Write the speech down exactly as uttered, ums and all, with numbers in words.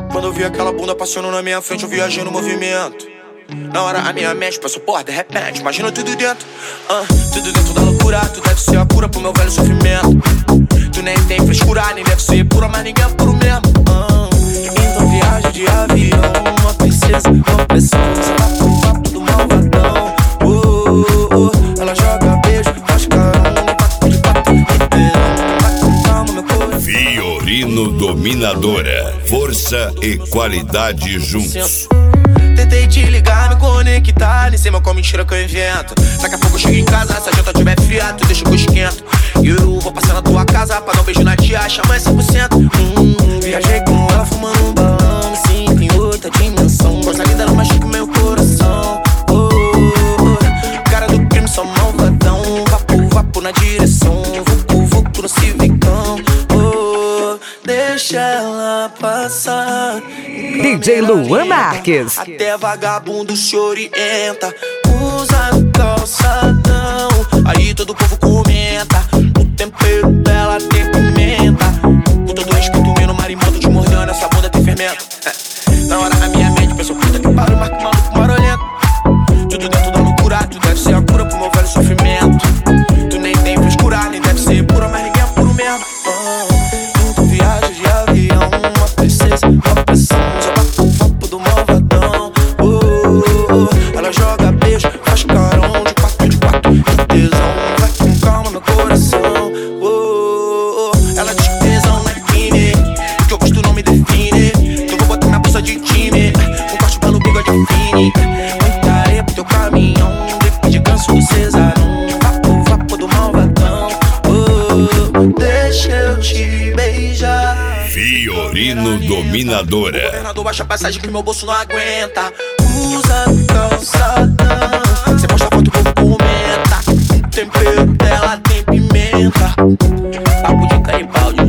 Quando eu vi aquela bunda passando na minha frente, eu viajei no movimento. Na hora a minha mente passou, porra, de repente, imagina tudo dentro. uh, Tudo dentro da loucura, tu deve ser a cura pro meu velho sofrimento. Tu nem tem frescura, nem deve ser pura, mas ninguém é puro mesmo. uh, Então viaja de avião, uma princesa, uma pressão. Você tá pro papo do malvadão. uh, uh, uh, Ela joga beijo, faz carão, de quatro, vai com calma, meu coração. Fiorino Dominadora, força e qualidade juntos. Tentei te ligar, me conectar, nem sei mais qual mentira que eu invento. Daqui a pouco eu chego em casa, se a janta tiver fria, tu deixa que eu esquento. E eu vou passar na tua casa pra dar um beijo na tia, chama cem por cento. hum, Viajei com ela fumando um balão, me sinto em outra dimensão. Coisa linda, ela machuca meu coração. oh, oh, oh. Cara do crime, só malvadão. Vapo, vapo na direção, vucu, vucu no civicão. oh, Deixa ela passar. D J Luan Marques. Até vagabundo se orienta, usa calçadão, aí todo o povo comenta. O tempero dela tem pimenta. Com todo respeito, meu marimbondo te mordendo, essa bunda tem fermento. Na hora a minha mente pensou, puta que pariu, marco maluco marolento. Tudo dentro da loucura, tu deve ser a cura pro meu velho sofrimento. Tu nem tem frescura, nem deve ser pura, mas ninguém é puro mesmo. uh, Então viaja de avião, uma princesa, uma pressão. Só bate o vapo do malvadão. uh, uh, uh, Ela joga beijo, faz carão, de quatro, de quatro, de tesão. Vai com calma, meu coração. uh, uh, uh, Ela diz que tesão não é crime, que eu gosto não me define. Então vou botar minha bolsa de time, um corte pelo bigode fine. Muita areia pro teu caminhão, depois de ganso do cesarão. Vapo, vapo do malvadão. uh, uh, Deixa eu te beijar. Fiorino Dominadora. O governador baixa a passagem que meu bolso não aguenta. Usa calçadão, cê posta foto, o povo comenta. O tempero dela tem pimenta. Papo de canibal, de